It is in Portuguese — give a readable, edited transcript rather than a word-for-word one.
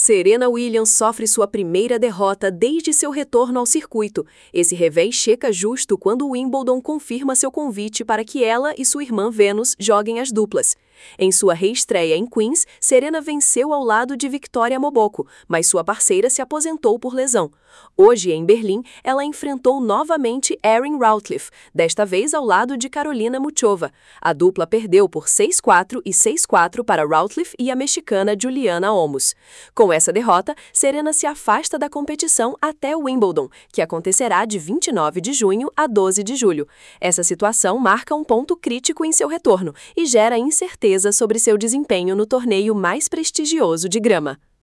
Serena Williams sofre sua primeira derrota desde seu retorno ao circuito. Esse revés chega justo quando Wimbledon confirma seu convite para que ela e sua irmã Venus joguem as duplas. Em sua reestreia em Queens, Serena venceu ao lado de Victoria Moboco, mas sua parceira se aposentou por lesão. Hoje, em Berlim, ela enfrentou novamente Erin Routliffe, desta vez ao lado de Carolina Muchova. A dupla perdeu por 6-4 e 6-4 para Routliffe e a mexicana Juliana Olmos. Com essa derrota, Serena se afasta da competição até o Wimbledon, que acontecerá de 29 de junho a 12 de julho. Essa situação marca um ponto crítico em seu retorno e gera incerteza sobre seu desempenho no torneio mais prestigioso de grama.